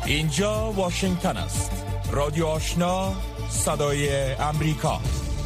اینجا واشنگتن است. رادیو آشنا، صدای امریکا.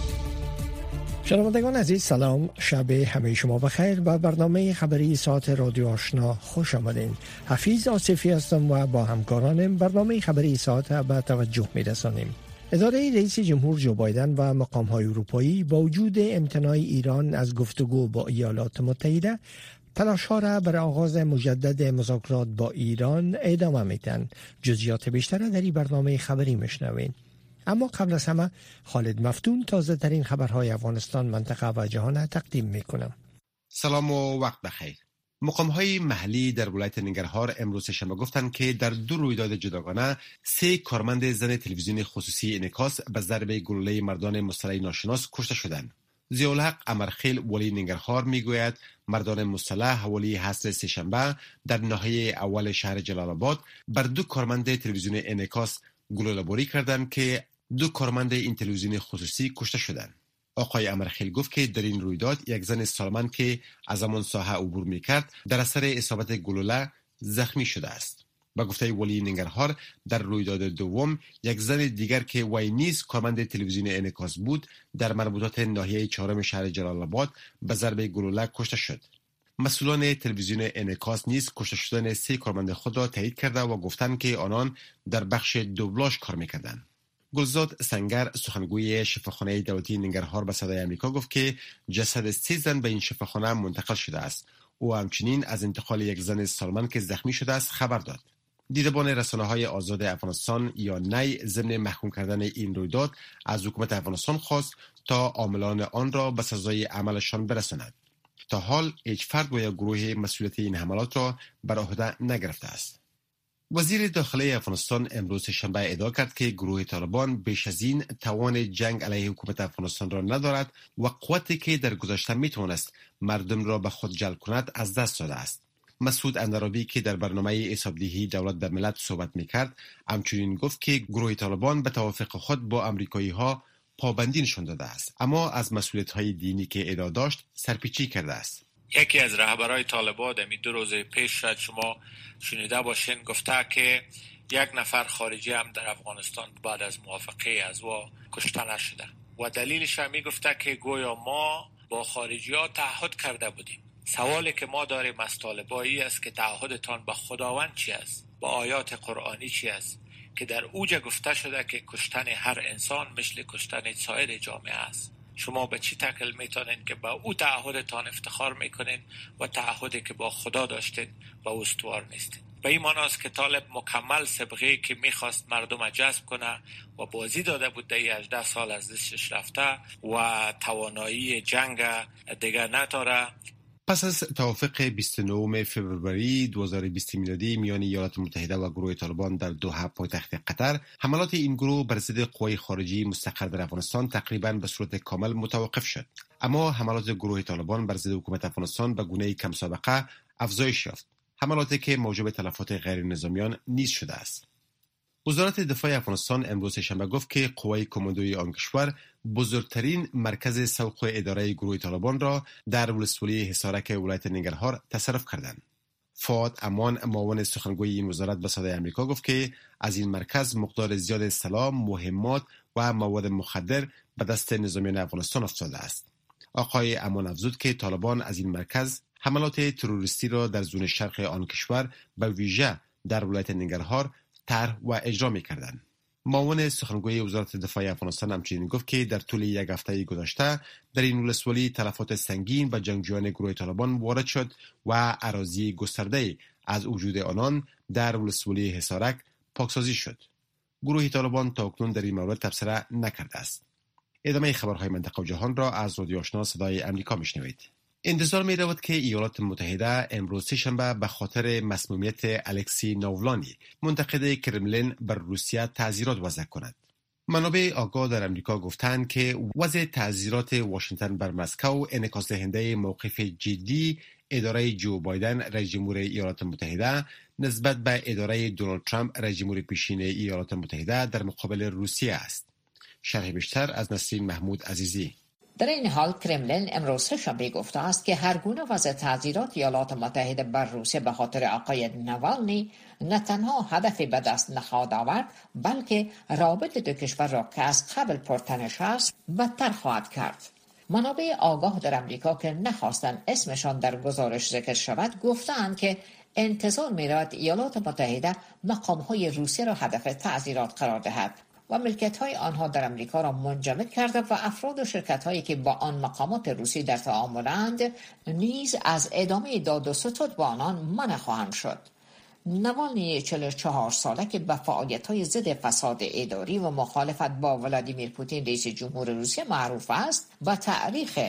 شنوندگان عزیز سلام، شب همه شما بخیر. با برنامه خبری ساعت رادیو آشنا خوش آمدین. حفیظ آصفی هستم و با همکارانم برنامه خبری ساعت به توجه می‌رسانیم. اداره رئیس جمهور جو بایدن و مقام‌های اروپایی با وجود امتناع ایران از گفتگو با ایالات متحده، تلاش‌ها را برای آغاز مجدد مذاکرات با ایران ادامه میدن. جزئیات بیشتر در این برنامه خبری میشنوین. اما قبل از همه خالد مفتون تازه ترین خبرهای افغانستان، منطقه و جهان تقدیم میکنم. سلام و وقت بخیر. مقام‌های محلی در ولایت ننگرهار امروز شنبه گفتند که در 2 رویداد جداگانه 3 کارمند زن تلویزیون خصوصی انعکاس به ضرب گلوله مردان مسلح ناشناس کشته شدند. ضیاءالحق امرخیل ولی ننگرهار میگوید مردان مسلح حوالی عصر سه‌شنبه در ناحیه اول شهر جلال آباد بر 2 کارمند تلویزیون انعکاس گلوله‌باری کردند که 2 کارمند این تلویزیون خصوصی کشته شدند. آقای امرخیل گفت که در این رویداد یک زن سالمند که از همان ساحه عبور میکرد در اثر اصابت گلوله زخمی شده است. با گفته ولی ننگرهار در رویداد دوم یک زن دیگر که وی نیز کارمند تلویزیون انعکاس بود در مربوطات ناحیه 4 شهر جلال آباد به ضرب گلوله کشته شد. مسئولان تلویزیون انعکاس نیز کشته شدن 3 کارمند خود را تایید کرده و گفتند که آنان در بخش دوبلاژ کار میکردند. گلزاد سنگر سخنگوی شفاخانه دولتی ننگرهار به صدای آمریکا گفت که جسد 3 زن به این شفاخانه منتقل شده است. او همچنین از انتقال یک زن سالمند که زخمی شده است خبر داد. دیدبان رسانه‌های آزاد افغانستان یا نی ضمن محکوم کردن این رویداد از حکومت افغانستان خواست تا عاملان آن را به سزای عملشان برساند. تا حال هیچ فرد و یا گروه مسئولیت این حملات را بر عهده نگرفته است. وزیر داخلی افغانستان امروز شنبه ادعا کرد که گروه طالبان بیش از این توان جنگ علیه حکومت افغانستان را ندارد و قوتی که در گذشته میتوانست مردم را به خود جلب کند از دست داده است. مسعود اندرابی که در برنامه حسابدهی دولت به ملت صحبت میکرد همچنین گفت که گروه طالبان به توافق خود با امریکایی ها پابندی نشان داده است، اما از مسئولیت های دینی که ادعا داشت سرپیچی کرده است. یکی از رهبرای طالبان در 2 روز پیش شاید شما شنیده باشین گفته که 1 نفر خارجی هم در افغانستان بعد از موافقه از او کشته نشده و دلیلش هم گفته که گویا ما با خارجی ها تعهد کرده بودیم. سوالی که ما داریم از طالبایی است که تعهدتان با خداوند چی است؟ با آیات قرآنی چی است که در اوج گفته شده که کشتن هر انسان مثل کشتن سایر جامعه است؟ شما به چی تکل میتونین که با او تعهدتان افتخار میکنین و تعهدی که با خدا داشتین با او استوار نیستین؟ به این معنی است که طالب مکمل سابقه‌ای که میخواست مردم جذب کنه و بازی داده بود در 18 سال از دستش رفته و توانایی جنگ دیگر نداره. پس از توافق 29 فوریه 2020 میلادی میان ایالات متحده و گروه طالبان در دوحه پایتخت قطر، حملات این گروه بر ضد قوای خارجی مستقر در افغانستان تقریبا به صورت کامل متوقف شد. اما حملات گروه طالبان بر ضد حکومت افغانستان به گونه کم سابقه افزایش یافت، حملاتی که موجب تلفات غیر نظامیان نیز شده است. وزارت دفاع افغانستان امروز شنبه گفت که قوای کماندویی آن کشور بزرگترین مرکز سوق اداره گروه طالبان را در ولسوالی حصارک ولایت ننگرهار تصرف کردند. فؤاد امان معاون سخنگوی این وزارت به صدای آمریکا گفت که از این مرکز مقدار زیاد سلاح، مهمات و مواد مخدر به دست نظامیان افغانستان افتاده است. آقای امان افزود که طالبان از این مرکز حملات تروریستی را در زون شرق آن کشور به ویژه در ولایت ننگرهار طرح و اجرا می‌کردند. معاون سخنگوی وزارت دفاع افغانستان همچنین گفت که در طول 1 هفته گذشته در این ولسوالی تلفات سنگین به جنگجویان گروه طالبان وارد شد و اراضی گسترده از وجود آنان در ولسوالی حصارک پاکسازی شد. گروه طالبان تاکنون در این مورد تبصره نکرده است. ادامه خبرهای منطقه و جهان را از رادیو آشنا صدای آمریکا میشنوید. انتظار می رود که ایالات متحده امروز شنبه به خاطر مسمومیت الکسی ناولانی منتقد کرملین بر روسیه تعزیرات وضع کند. منابع آگاه در امریکا گفتند که وضع تعزیرات واشنگتن بر مسکو انعکاس دهنده موقف جدی اداره جو بایدن رئیس جمهور ایالات متحده نسبت به اداره دونالد ترامپ رئیس جمهور پیشین ایالات متحده در مقابل روسیه است. شرح بیشتر از نسرین محمود عزیزی. در این حال کرملین امروز سه‌شنبه گفته است که هر گونه وضع تعزیرات ایالات متحده بر روسیه به خاطر آقای نوالنی نه تنها هدف به دست نخواهد آورد بلکه رابطه دو کشور را که از قبل پرتنش است بدتر خواهد کرد. منابع آگاه در امریکا که نخواستند اسمشان در گزارش ذکر شود گفتند که انتظار می‌رود ایالات متحده مقام‌های روسیه را هدف تعزیرات قرار دهد و ملکیت‌های آنها در امریکا را منجمد کرده و افراد و شرکت‌هایی که با آن مقامات روسی در تعاملند نیز از ادامه داد و ستد با آنان منع خواهند شد. نوالنی 44 ساله که به فعالیت‌های ضد فساد اداری و مخالفت با ولادیمیر پوتین رئیس جمهور روسیه معروف است، با تاریخ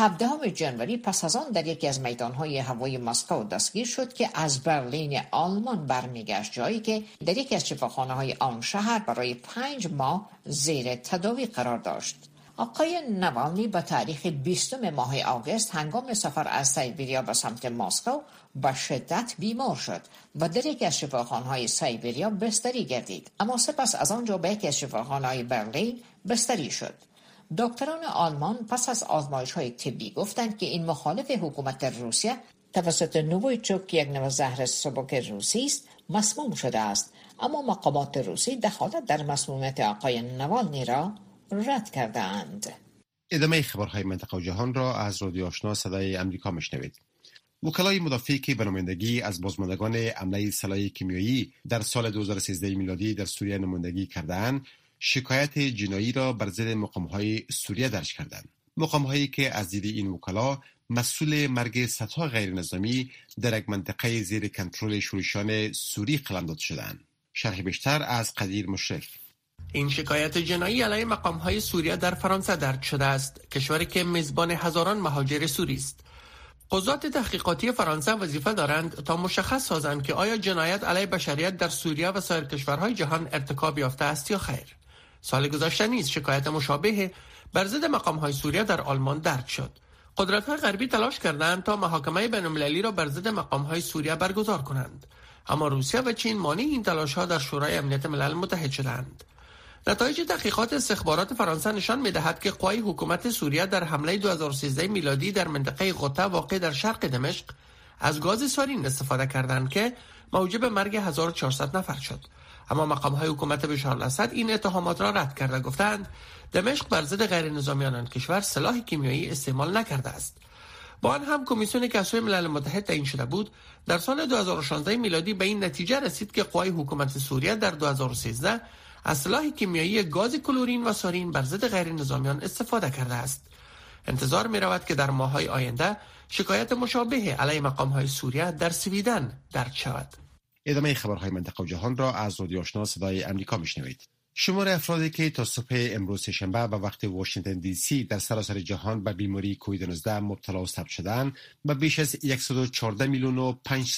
17 جنوری پس از آن در یکی از میدان‌های هوایی مسکو دستگیر شد که از برلین آلمان برمیگشت، جایی که در یکی از شفاخانه‌های آن شهر برای 5 ماه زیر تداوی قرار داشت. آقای نوالنی به تاریخ 20 ماه آگوست هنگام سفر از سیبریا به سمت مسکو به شدت بیمار شد و در یکی از شفاخانه‌های سیبریا بستری گردید، اما سپس از آنجا به یکی از شفاخانه‌های برلین بستری شد. دکتران آلمان پس از آزمایش‌های طبی گفتند که این مخالف حکومت روسیه توسط نوویچوک، یک نوع زهر سبک روسی است، مسموم شده است، اما مقامات روسی دخالت در مسمومیت آقای نوالنی را رد کردند. ادامه خبرهای منطقه و جهان را از رادیو آشنا صدای امریکا میشنوید. وکلای مدافعی که به نمایندگی از بازماندگان حمله سلاح کیمیایی در سال 2013 میلادی در سوریه نمایندگی کردند، شکایت جنایی را بر ضد مقام‌های سوریه درج کردند. مقام‌هایی که از دید این وکلا مسئول مرگ صدها غیر نظامی در یک منطقه زیر کنترل شورشیان سوری قلمداد شدند. شرح بیشتر از قدیر مشرف. این شکایت جنایی علیه مقام‌های سوریه در فرانسه درج شده است، کشوری که میزبان هزاران مهاجر سوری است. قضات تحقیقاتی فرانسه وظیفه دارند تا مشخص سازند که آیا جنایت علیه بشریت در سوریه و سایر کشورهای جهان ارتکاب یافته است یا خیر. سال گذشته نیز شکایت مشابه بر ضد مقام‌های سوریه در آلمان درج شد. قدرت‌های غربی تلاش کردند تا محاکمه بین‌المللی را بر ضد مقام‌های سوریه برگزار کنند، اما روسیه و چین مانع این تلاش‌ها در شورای امنیت ملل متحد شدند. نتایج تحقیقات استخبارات فرانسه نشان می‌دهد که قوای حکومت سوریه در حمله 2013 میلادی در منطقه غوطه واقع در شرق دمشق از گاز سارین استفاده کردند که موجب مرگ 1400 نفر شد. اما مقام‌های حکومت بشار الاسد این اتهامات را رد کرده، گفتند دمشق بر ضد غیر نظامیان آن کشور سلاح کیمیایی استعمال نکرده است. با آن هم کمیسیون کسری ملل متحد تعیین شده بود در سال 2016 میلادی به این نتیجه رسید که قوای حکومت سوریه در 2013 از سلاح کیمیایی گاز کلورین و سارین بر ضد غیر نظامیان استفاده کرده است. انتظار می رود که در ماه‌های آینده شکایت مشابه علیه مقام‌های سوریه در سویدن درج شود. ادامه خبرهای منطقه و جهان را از رادیو آشنا صدای امریکا میشنوید. شمار افرادی که تا صبح امروز سه‌شنبه به وقت واشنگتن دی سی در سراسر جهان به بیماری کووید 19 مبتلا و ثبت شدند به بیش از 114 میلیون و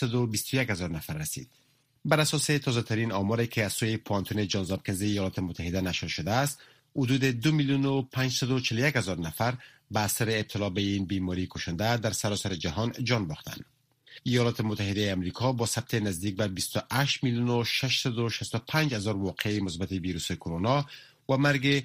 521 هزار نفر رسید. بر اساس تازه‌ترین آماری که از سوی پوانتون جانز هاپکینز ایالات متحده نشر شده است، حدود 2 میلیون و 541 هزار نفر به اثر ابتلا به این بیماری کشنده در سراسر جهان جان باختند. ایالات متحده آمریکا با ثبت نزدیک به 28 میلیون و 665 هزار واقعه مثبت ویروس کرونا و مرگ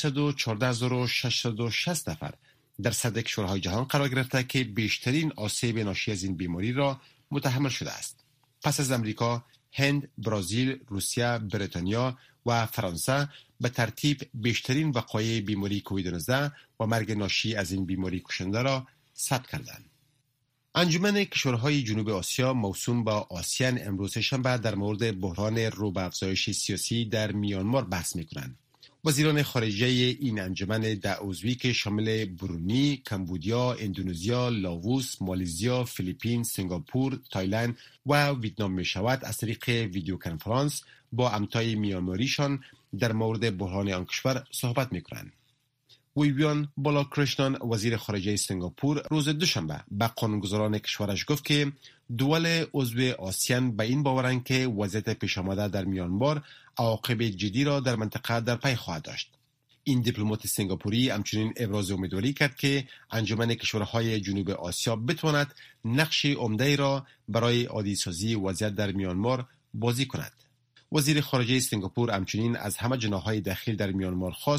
514,660 نفر در صدر کشورهای جهان قرار گرفته که بیشترین آسیب ناشی از این بیماری را متحمل شده است. پس از آمریکا، هند، برزیل، روسیه، بریتانیا و فرانسه به ترتیب بیشترین وقایع بیماری کووید 19 و مرگ ناشی از این بیماری کشنده را ثبت کردند. انجمن کشورهای جنوب آسیا موسوم به آسیان امروز شنبه در مورد بحران رو به افزایش سیاسی در میانمار بحث می‌کنند. وزیران خارجه این انجمن 10 عضوی که شامل برونی، کمبودیا، اندونزیا، لاووس، مالزیا، فیلیپین، سنگاپور، تایلند و ویتنام می‌شود از طریق ویدیو کنفرانس با همتای میانماریشان در مورد بحران آن کشور صحبت می‌کنند. ویویان بالاکرشنان وزیر خارجه سنگاپور روز دوشنبه به قانونگذاران کشورش گفت که دول عضو آسیان به این باورند که وضعیت پیش آمده در میانمار عواقب جدی را در منطقه در پی خواهد داشت. این دیپلمات سنگاپوری همچنین ابراز امیدواری کرد که انجمن کشورهای جنوب آسیا بتواند نقش عمده‌ای را برای عادی‌سازی وضعیت در میانمار بازی کند. وزیر خارجه سنگاپور همچنین از همه جناح‌های داخل در میانمار خواست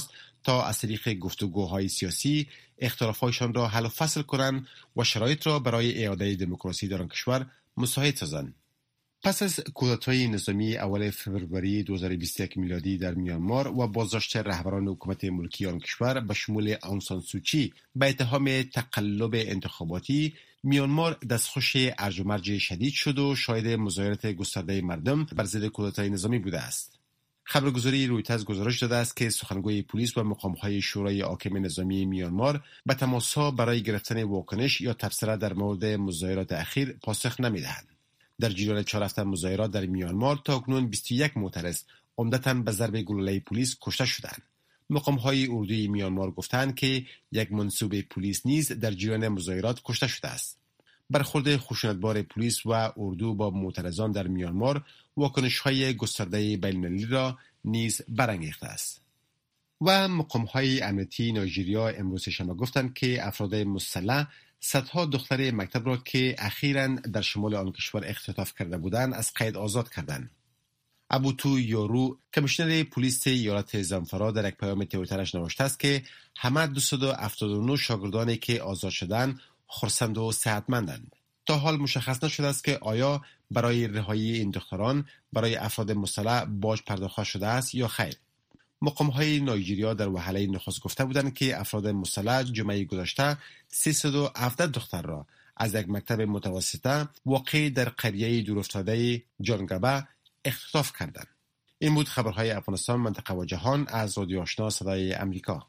تا از طریق گفتگوهای سیاسی اختلافاتشان را حل و فصل کنند و شرایط را برای اعاده دموکراسی در آن کشور مساعد سازند. پس از کودتای نظامی اول فوریه 2021 میلادی در میانمار و بازداشت رهبران حکومت ملکی آن کشور به شمول آنگ سان سوچی به اتهام تقلب انتخاباتی، میانمار دستخوش ارج و مرج شدید شد و شاهد مظاهرات گسترده مردم بر ضد کودتای نظامی بوده است. خبرگزاری رویترز گزارش داده است که سخنگوی پلیس و مقام‌های شورای حاکم نظامی میانمار به تماس‌ها برای گرفتن واکنش یا تبصره در مورد مظاهرات اخیر پاسخ نمی‌دهند. در جریان 4 هفته مظاهرات در میانمار تاکنون 21 معترض عمدتاً به ضرب گلوله پلیس کشته شدند. مقام‌های اردوی میانمار گفتند که یک منسوب پلیس نیز در جریان مظاهرات کشته شده است. برخورد خشونتبار پلیس و اردو با معترضان در میانمار واکنش‌های گسترده بین‌المللی را نیز برانگیخته است. و مقام‌های امنیتی نایجریا امروز شنبه گفتند که افراد مسلح صدها دختر مکتب را که اخیراً در شمال آن کشور اختطاف کرده بودند از قید آزاد کردند. ابوتو یورو کمیشنر پلیس ایالت زمفارا در یک پیام توییترش نوشته است که همه 279 شاگردانی که آزاد شدند خرسند و صحتمندند. تا حال مشخص نشده است که آیا برای رهایی این دختران برای افراد مسلح باج پرداخت شده است یا خیر. مقام‌های نایجریا در وهله نخست گفته بودند که افراد مسلح جمعه گذشته 317 دختر را از یک مکتب متوسطه واقع در قریه دورافتاده جانگابه اختطاف کردند. این بود خبرهای افغانستان، منطقه و جهان از رادیو آشنا صدای امریکا.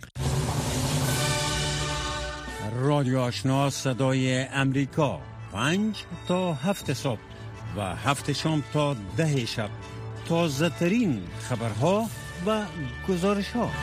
رادیو آشنا صدای امریکا 5 تا 7 صبح و 7 شام تا 10 شب. تازه ترین خبرها و گزارش‌ها.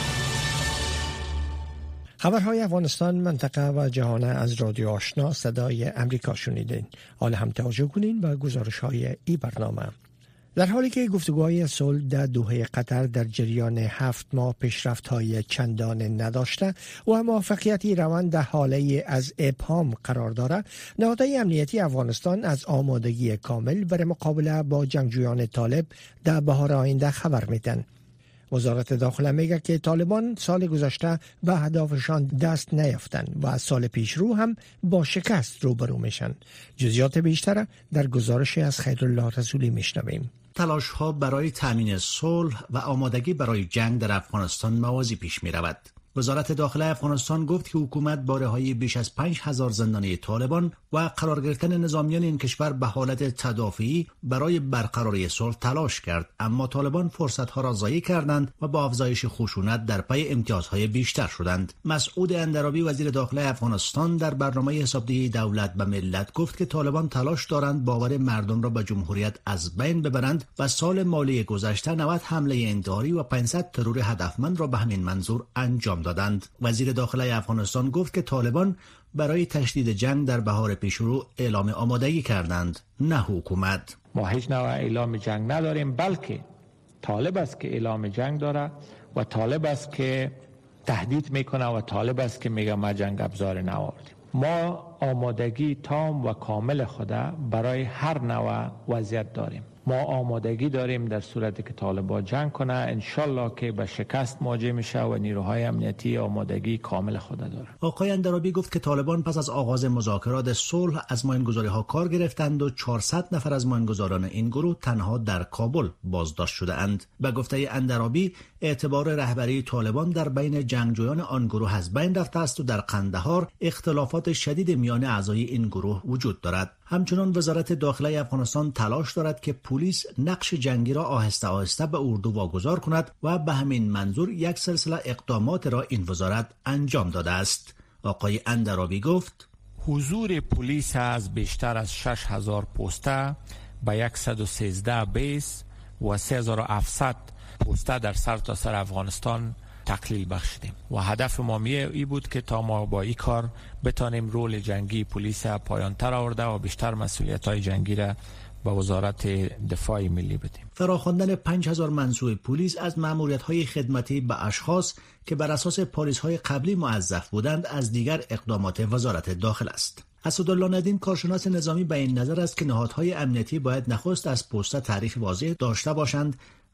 خبرهای افغانستان، منطقه و جهان از رادیو آشنا صدای امریکا شنیدین. حالا هم توجه کنین به گزارش‌های این برنامه. در حالی که گفتگوهای صلح در دوحه قطر در جریان 7 ماه پیشرفت‌های چندان نداشته و موفقیتی روند در حاله از ابهام قرار دارد، نهادهای امنیتی افغانستان از آمادگی کامل برای مقابله با جنگجویان طالب در بهار آینده خبر میدن. وزارت داخله میگه که طالبان سال گذشته به اهدافشان دست نیافتند و از سال پیش رو هم با شکست روبرو میشن. جزئیات بیشتر در گزارش از خیرالله رسولی میشنویم. تلاش‌ها برای تامین صلح و آمادگی برای جنگ در افغانستان موازی پیش می‌رود. وزارت داخله افغانستان گفت که حکومت با رهایی بیش از 5000 زندانی طالبان و قرار گرفتن نظامیان این کشور به حالت تدافعی برای برقراری صلح تلاش کرد، اما طالبان فرصت‌ها را ضایع کردند و با افزایش خشونت در پی امتیازهای بیشتر شدند. مسعود اندرابی وزیر داخله افغانستان در برنامه حسابدهی دولت به ملت گفت که طالبان تلاش دارند باور مردم را به جمهوریت از بین ببرند و سال مالی گذشته 90 حمله انتحاری و 500 ترور هدفمند را به همین منظور انجام دادند. وزیر داخله افغانستان گفت که طالبان برای تشدید جنگ در بهار پیشرو اعلام آمادگی کردند، نه حکومت. ما هیچ نوع اعلام جنگ نداریم، بلکه طالب است که اعلام جنگ داره و طالب است که تهدید میکنه و طالب است که میگه ما جنگ ابزار نآوردیم. ما آمادگی تام و کامل خود برای هر نوع وضعیت داریم. ما آمادگی داریم در صورتی که طالبان جنگ کنه، انشالله که به شکست مواجه میشه و نیروهای امنیتی آمادگی کامل خود داره. آقای اندرابی گفت که طالبان پس از آغاز مذاکرات صلح از میانگذاری‌ها کار گرفتند و 400 نفر از میانگذاران این گروه تنها در کابل بازداشت شده‌اند. به گفته اندرابی اعتبار رهبری طالبان در بین جنگجویان آن گروه از بین رفته است و در قندهار اختلافات شدید میان اعضای این گروه وجود دارد. همچنان وزارت داخله افغانستان تلاش دارد که پلیس نقش جنگی را آهسته آهسته به اردو واگذار کند و به همین منظور یک سلسله اقدامات را این وزارت انجام داده است. آقای اندرابی گفت حضور پلیس از بیشتر از 6000 پسته به 113 بیس و 3700 پسته در سرتاسر افغانستان تقلیل بخشیدیم و هدف ما ای بود که تا ما با این کار بتانیم رول جنگی پلیس پایان‌تر آورده و بیشتر مسئولیت‌های جنگی را به وزارت دفاع ملی بدیم. فراخواندن 5000 منصوب پلیس از مأموریت‌های خدمتی به اشخاص که بر اساس پالیس‌های قبلی موظف بودند از دیگر اقدامات وزارت داخله است. اسدالله ندیم کارشناس نظامی به این نظر است که نهادهای امنیتی باید نخست از پست تعریف واضح داشته باشند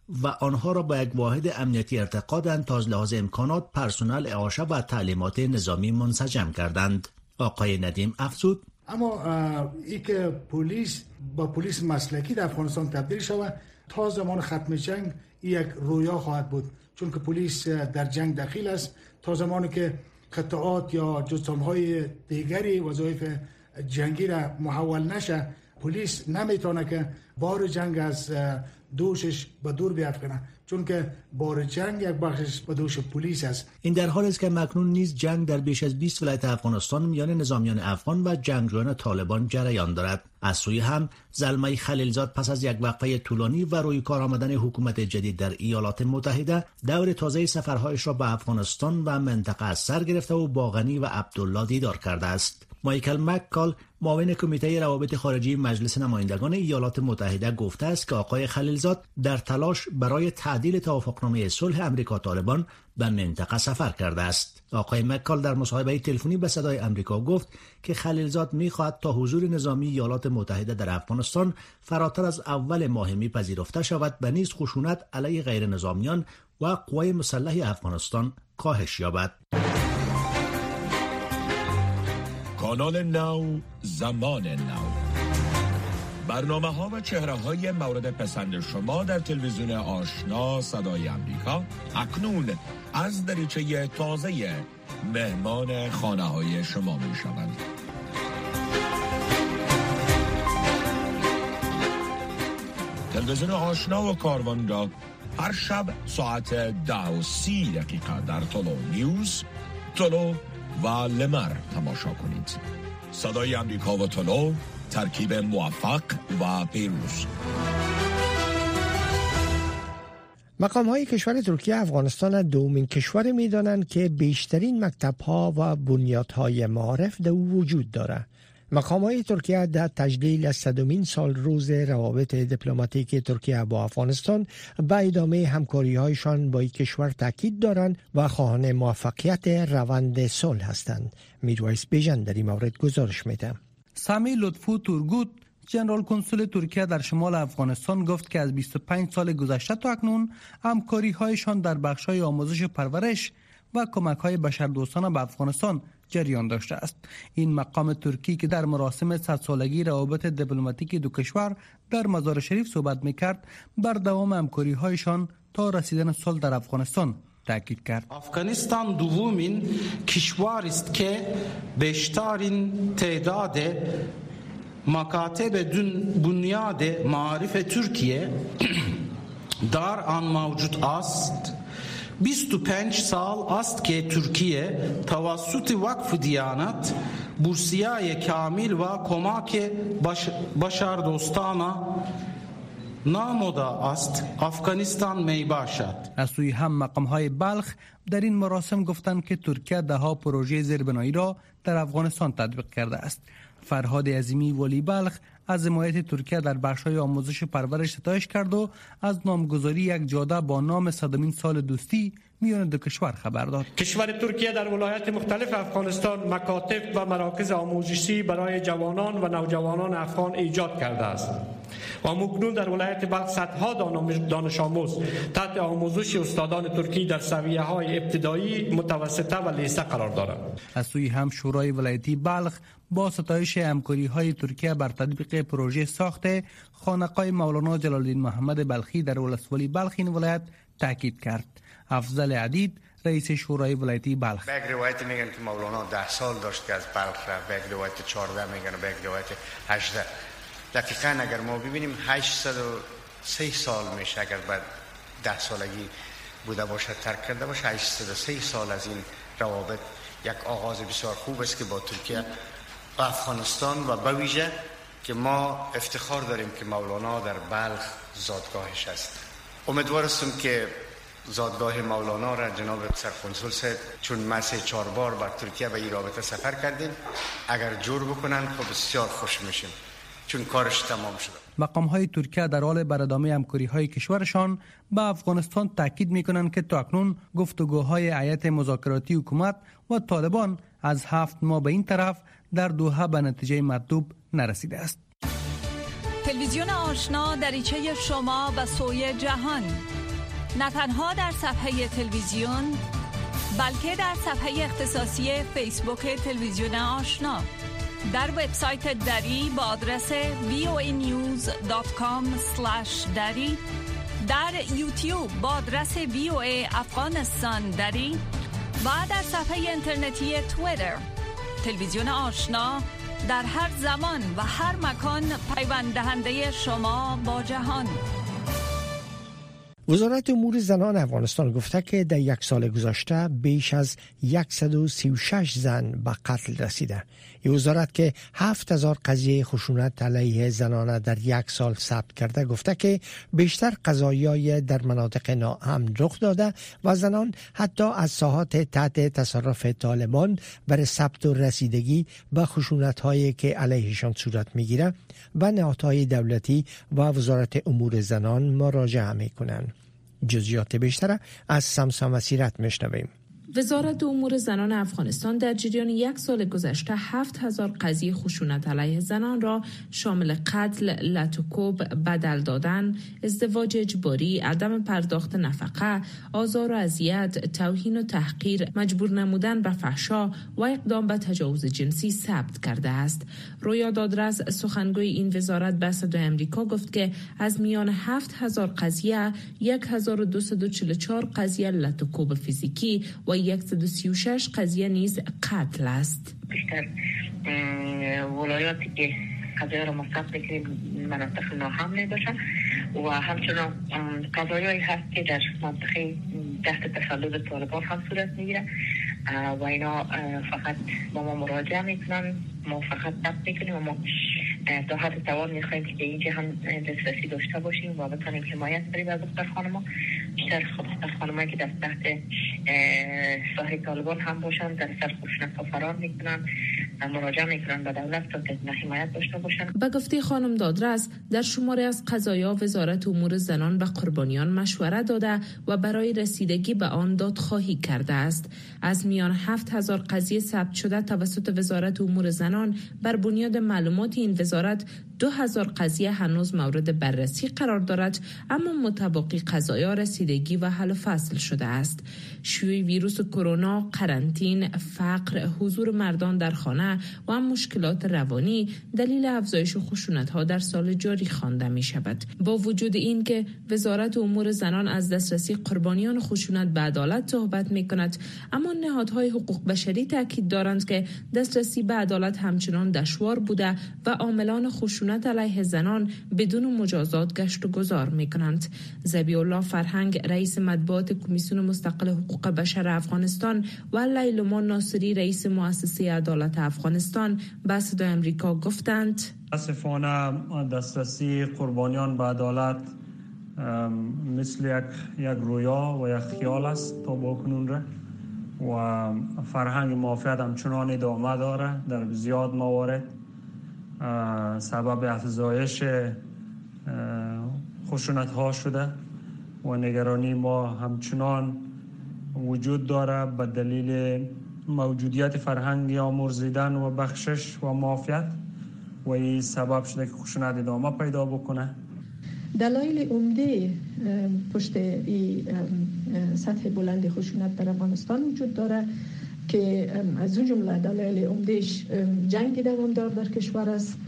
و آنها را به یک واحد امنیتی ارتقادند تا از لحاظ امکانات، پرسنل، اعاشه و تعلیمات نظامی منسجم کردند. آقای ندیم افزود: اما ای که پلیس با پلیس مسلکی در افغانستان تبدیل شود تا زمان ختم جنگ یک رویا خواهد بود، چون که پلیس در جنگ دخیل است. تا زمانی که قطعات یا جزام‌های دیگری وظایف جنگی را محول نشه، پلیس نمیتونه که بار جنگ از دوشش به دور بیافکنه، چون که بار جنگ یک بخشش به دوش پلیس است. این در حالی است که مکنون نیز جنگ در بیش از 20 ولایت افغانستان میان نظامیان افغان و جنگجویان طالبان جریان دارد. از سوی هم زلمه خلیلزاد پس از یک وقفه طولانی و روی کار آمدن حکومت جدید در ایالات متحده، دور تازه سفرهایش را به افغانستان و منطقه از سر گرفته و با غنی و عبدالله دیدار کرده است. مایکل مککال، معاون کمیته روابط خارجی مجلس نمایندگان ایالات متحده، گفته است که آقای خلیلزاد در تلاش برای تعدیل توافقنامه صلح آمریکا طالبان به منطقه سفر کرده است. آقای مککال در مصاحبه تلفنی به صدای آمریکا گفت که خلیلزاد می‌خواهد تا حضور نظامی ایالات متحده در افغانستان فراتر از اول ماه می پذیرفته شود و نیز خشونت علیه غیر نظامیان و قوای مسلح افغانستان کاهش یابد. کانال نو، زمان نو، برنامه ها و چهره های مورد پسند شما در تلویزیون آشنا صدای آمریکا اکنون از دریچه تازه مهمان خانه های شما می شوند. تلویزیون آشنا و کاروان را هر شب ساعت 10:30 در تولو نیوز، تولو و لمر تماشا کنید. صدای آمریکا و تولو، ترکیب موفق و پیروز. مقام‌های کشور ترکیه افغانستان دومین کشور می‌دانند که بیشترین مکتب‌ها و بنیادهای معارف در او وجود دارد. مقام‌های ترکیه در تجلیل از 100مین سال روز روابط دیپلماتیک ترکیه با افغانستان به ادامه همکاری‌هایشان با این کشور تاکید دارند و خواهان موفقیت روند صلح هستند. میرویس بیژن در این مورد گزارش می‌دهد. سامی لطفو تورگوت، جنرال کنسول ترکیه در شمال افغانستان، گفت که از 25 سال گذشته تا اکنون همکاری‌هایشان در بخش‌های آموزش و پرورش و کمک‌های بشردوستانه به افغانستان جریان داشته است. این مقام ترکی که در مراسم 100 سالگی روابط دیپلماتیک دو کشور در مزار شریف صحبت می‌کرد، بر دوام همکاری‌هایشان تا رسیدن صلح در افغانستان تاکید کرد. افغانستان دومین کشور است که بیشترین تعداد مکاتب بنیاد معارف ترکیه در آن موجود است. 25 سال است که ترکیه توسط وقف دیانت بورسیه کامل و کمک بشردوستانه ناموده است افغانستان می باشد. از سوی هم مقام‌های بلخ در این مراسم گفتند که ترکیه ده‌ها پروژه زیربنایی را در افغانستان تطبیق کرده است. فرهاد عظیمی ولی بلخ از حمایت ترکیه در بخش‌های آموزش و پرورش ستایش کرد و از نامگذاری یک جاده با نام 100مین سال دوستی میان دو کشور خبر داد. کشور ترکیه در ولایات مختلف افغانستان مکاتب و مراکز آموزشی برای جوانان و نوجوانان افغان ایجاد کرده است و مکنون در ولایت بلخ صدها دانش آموز تحت آموزش استادان ترکی در سویه‌های ابتدایی، متوسطه و لیسه قرار دارند. از سوی هم شورای ولایتی بلخ با ستایش همکاری‌های ترکیه بر تطبیق پروژه ساخت خانقاه مولانا جلال الدین محمد بلخی در ولسوالی بلخ این ولایت تاکید کرد. افضل عدید رئیس شورای ولایتی بلخ: به یک روایت میگن که مولانا 10 سال داشت که از بلخ رفت، به یک روایت 14 میگن و به یک روایت 18. دقیقاً اگر ما ببینیم 803 سال میشه اگر بعد 10 سالگی بوده باشه ترک کرده باشه. 803 سال از این روابط یک آغاز بسیار خوب است که با ترکیه و افغانستان و به ویژه که ما افتخار داریم که مولانا در بلخ زادگاهش است. امیدوار هستم که زادگاه مولانا را جناب سرکنسول صاحب، چون ما 3-4 بار بر ترکیه به این رابطه سفر کردیم، اگر جور بکنن خب بسیار خوش میشیم چون کارش تمام شده. مقام‌های ترکیه در حال بر ادامه همکاری‌های کشورشان با افغانستان تاکید می‌کنند که تا اکنون گفتگوهای هیئت مذاکراتی حکومت و طالبان از 7 ماه به این طرف در دوحه به نتیجه مطلوب نرسیده است. تلویزیون آشنا دریچه شما و سوی جهان، نه تنها در صفحه تلویزیون بلکه در صفحه اختصاصی فیسبوک تلویزیون آشنا، در وبسایت دری با آدرس voanews.com/dari، در یوتیوب با آدرس VOA افغانستان دری و در صفحه اینترنتی توییتر. تلویزیون آشنا در هر زمان و هر مکان پیوند دهنده شما با جهان. وزارت امور زنان افغانستان گفته که در یک سال گذشته بیش از 136 زن به قتل رسیده. این وزارت که 7000 قضیه خشونت علیه زنان در یک سال ثبت کرده گفته که بیشتر قضایای در مناطق ناامن رخ داده و زنان حتی از ساحات تحت تصرف طالبان برای ثبت و رسیدگی به خشونت هایی که علیهشان صورت میگیره و نهادهای دولتی و وزارت امور زنان مراجعه میکنند. جزئیات بیشتر از سمسام مسیرت میشنویم. وزارت امور زنان افغانستان در جریان یک سال گذشته 7000 قضیه خشونت علیه زنان را شامل قتل، لطوکوب، بدل دادن، ازدواج اجباری، عدم پرداخت نفقه، آزار و اذیت، توهین و تحقیر، مجبور نمودن به فحشا و اقدام به تجاوز جنسی ثبت کرده است. رویا دادرس سخنگوی این وزارت به صدای آمریکا گفت که از میان 7000 قضیه 1244 قضیه لطوکوب فیزیکی و 136 قضیه نیز قتل است. بیشتر ولایاتی که قضیه را مصرف میکنیم مناطق ناامن باشن و همچنان قضایایی هست که در منطقه تحت تسلط طالبان هم صورت میگیره و اینا فقط با ما مراجعه میکنن، ما فقط ثبت میکنیم و ما تا حد توان میخوایم که اینجا هم دسترسی داشته باشیم و بتونیم حمایت بریم از دختر خانما. بیشتر دختر خانمایی که در تحت ساحه طالبان هم باشن در سر خشونت ها فرار میکنن، مراجعه میکنن به دولت تا که حمایت داشته باشن. به گفته خانم دادرس در شماری از قضایا وزارت امور زنان به قربانیان مشوره داده و برای رسیدگی به آن دادخواهی کرده است. از میان 7000 قضیه ثبت شده توسط وزارت امور زنان بر بنیاد معلومات این وزارت 2000 قضیه هنوز مورد بررسی قرار دارد، اما متباقی قضایا رسیدگی و حل و فصل شده است. شیوع ویروس کرونا، قرنطین، فقر، حضور مردان در خانه و مشکلات روانی دلیل افزایش خشونت‌ها در سال جاری خوانده می شود. با وجود این که وزارت امور زنان از دسترسی قربانیان خشونت به عدالت صحبت می کند، اما نهادهای حقوق بشری تاکید دارند که دسترسی به عدالت همچنان دشوار بوده و عاملان خشونت علیه زنان بدون مجازات گشت و گذار می کنند. ذبیح الله فرهنگ رئیس مطبوعات کمیسیون مستقل حقوق بشر افغانستان و لیلما ناصری رئیس مؤسسه عدالت افغانستان به صدای آمریکا گفتند متاسفانه دسترسی قربانیان به عدالت مثل یک رویا و یک خیال است تا بکنون را و فرهنگ معافیت همچنان ادامه داره در زیاد موارد سبب افزایش خشونت ها شده و نگرانی ما همچنان وجود داره به دلیل موجودیت فرهنگ آمرزیدن و بخشش و معافیت و این سبب شده که خشونت ادامه پیدا بکنه. دلایل عمده پشت این سطح بلند خشونت در افغانستان وجود داره که از اون جمله دلایل عمدهش جنگ دوامدار در کشور است،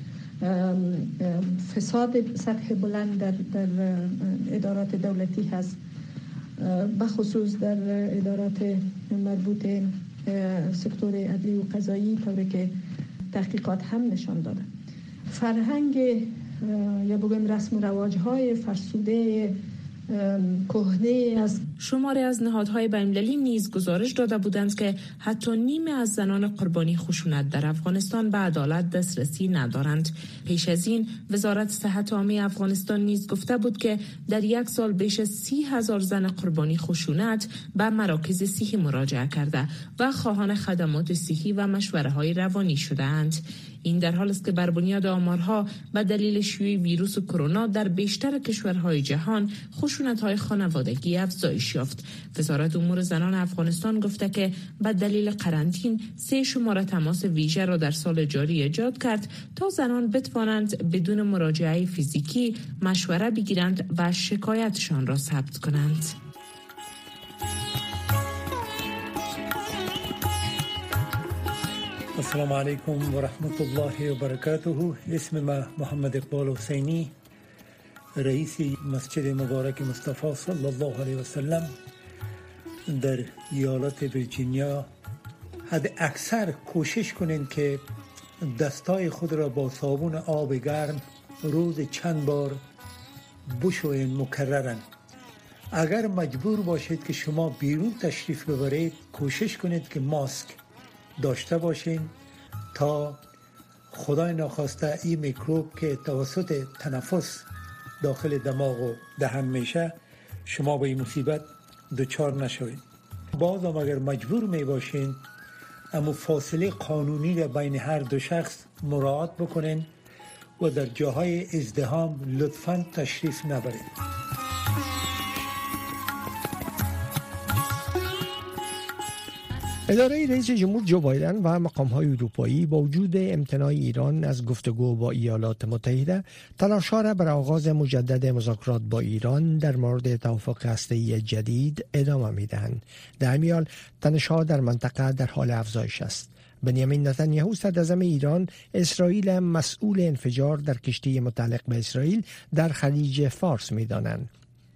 فساد سطح بلند در ادارات دولتی هست، به خصوص در ادارات مربوط سکتور عدلی و قضایی، طوری که تحقیقات هم نشان داده. فرهنگ یا بگویم رسم و رواج‌های فرسوده کهنه از شماری از نهادهای بین‌المللی نیز گزارش داده بودند که حتی نیمه از زنان قربانی خشونت در افغانستان به عدالت دسترسی ندارند. پیش از این وزارت صحت عامه افغانستان نیز گفته بود که در یک سال بیش از 30,000 زن قربانی خشونت به مراکز صحی مراجعه کرده و خواهان خدمات صحی و مشوره‌های روانی شده‌اند. این در حالی است که بر بنیاد آمارها به دلیل شیوع ویروس کرونا در بیشتر کشورهای جهان خشونت‌های خانوادگی افزایش یافت. وزارت امور زنان افغانستان گفته که به دلیل قرنطین 3 شماره تماس ویژه را در سال جاری ایجاد کرد تا زنان بتوانند بدون مراجعه فیزیکی مشوره بگیرند و شکایتشان را ثبت کنند. السلام علیکم و رحمت الله و برکاته. اسم ما محمد اقبال حسینی، رئیس مسجد مبارک مصطفی صلی الله علیه و سلم در ایالت ویرجینیا. حد اکثر کوشش کنین که دستای خود را با صابون آب گرم روز چند بار بشوین مکررن. اگر مجبور باشید که شما بیرون تشریف ببرید، کوشش کنید که ماسک داشته باشین تا خدای ناخواسته این میکروب که توسط تنفس داخل دماغ و دهن میشه شما به این مصیبت دچار نشوید. باز هم اگر مجبور می باشین اما فاصله قانونی را بین هر دو شخص مراعات بکنین و در جاهای ازدحام لطفاً تشریف نبرید. اداره رئیس جمهور جو بایدن و مقام‌های اروپایی با وجود امتناع ایران از گفتگو با ایالات متحده، تلاش‌ها را برای آغاز مجدد مذاکرات با ایران در مورد توافق هسته‌ای جدید ادامه می‌دهند. در همین حال تنش‌ها در منطقه در حال افزایش است. بنیامین نتانیاهو صدراعظم ایران، اسرائیل مسئول انفجار در کشتی متعلق به اسرائیل در خلیج فارس می‌دانند.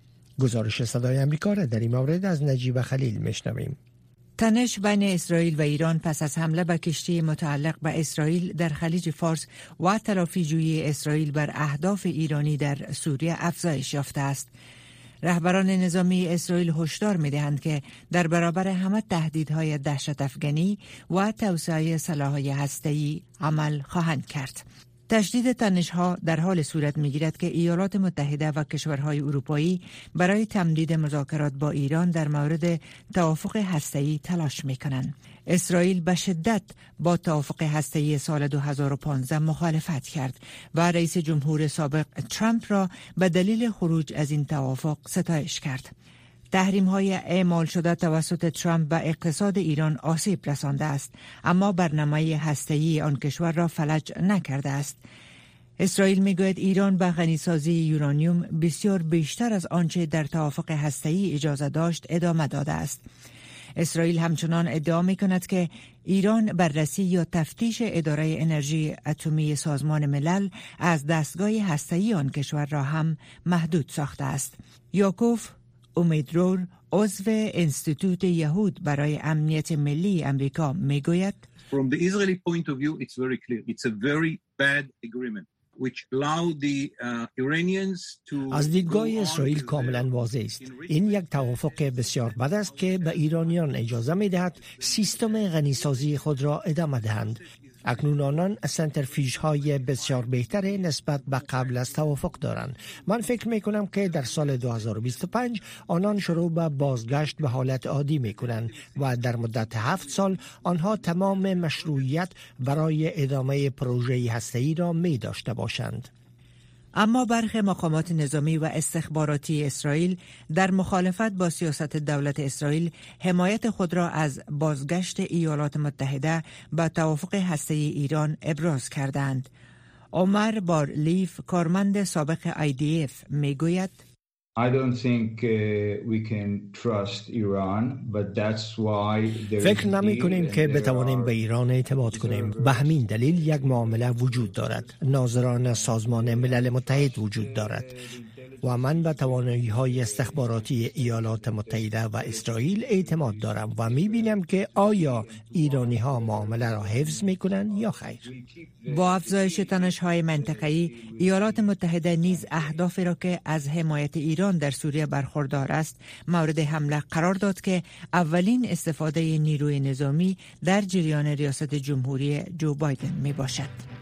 گزارش صدای آمریکا را در این مورد از نجیب خلیل می‌شنویم. تنش بین اسرائیل و ایران پس از حمله به کشتی متعلق به اسرائیل در خلیج فارس و تلافی جویی اسرائیل بر اهداف ایرانی در سوریه افزایش یافته است. رهبران نظامی اسرائیل هشدار می‌دهند که در برابر همه تهدیدهای دهشت افغانی و توسعه سلاح‌های هسته‌ای عمل خواهند کرد. تشدید تنش‌ها در حال صورت می‌گیرد که ایالات متحده و کشورهای اروپایی برای تمدید مذاکرات با ایران در مورد توافق هسته‌ای تلاش می‌کنند. اسرائیل به شدت با توافق هسته‌ای سال 2015 مخالفت کرد و رئیس جمهور سابق ترامپ را به دلیل خروج از این توافق ستایش کرد. تحریم‌های اعمال شده توسط ترامپ به اقتصاد ایران آسیب رسانده است، اما برنامه هسته‌ای آن کشور را فلج نکرده است. اسرائیل میگوید ایران به غنیسازی یورانیوم بسیار بیشتر از آنچه در توافق هسته‌ای اجازه داشت ادامه داده است. اسرائیل همچنان ادعا می‌کند که ایران بررسی یا تفتیش اداره انرژی اتمی سازمان ملل از دستگاه هسته‌ای آن کشور را هم محدود ساخته است. یاکوف امیدرور، عضو انستیتوت یهود برای امنیت ملی امریکا میگوید From the Israeli point of view it's very clear. It's a very bad agreement which allow the Iranians to از دیدگاه اسرائیل کاملا واضح است. این یک توافق بسیار بد است که به ایرانیان اجازه می‌دهد سیستم غنیسازی خود را ادامه دهند. اکنون آنان سنترفیوژهای بسیار بهتری نسبت به قبل از توافق دارند. من فکر میکنم که در سال 2025 آنان شروع به بازگشت به حالت عادی میکنند و در مدت 7 سال آنها تمام مشروعیت برای ادامه پروژه هسته‌ای را می داشته باشند. اما برخی مقامات نظامی و استخباراتی اسرائیل در مخالفت با سیاست دولت اسرائیل حمایت خود را از بازگشت ایالات متحده به توافق هسته‌ای ایران ابراز کردند. عمر بارلیف، کارمند سابق IDF، میگوید I don't think we can trust Iran, but that's why فکر نمی کنیم که بتوانیم به ایران اعتماد کنیم. به همین دلیل یک معامله وجود دارد. ناظران سازمان ملل متحد وجود دارد و من به توانایی‌های استخباراتی ایالات متحده و اسرائیل اعتماد دارم و می‌بینم که آیا ایرانی‌ها معامله را حفظ می‌کنند یا خیر. با افزایش تنش‌های منطقه‌ای، ایالات متحده نیز اهدافی را که از حمایت ایران در سوریه برخوردار است مورد حمله قرار داد که اولین استفاده نیروی نظامی در جریان ریاست جمهوری جو بایدن میباشد.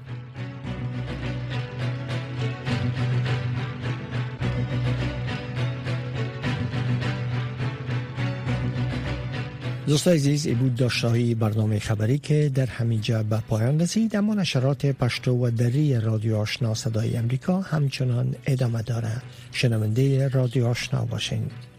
دوستان عزیز، این بود داشته‌های برنامه خبری که در همینجا به پایان رسید، اما نشرات پشتو و دری رادیو آشنا صدای امریکا همچنان ادامه دارد. شنونده رادیو آشنا باشین.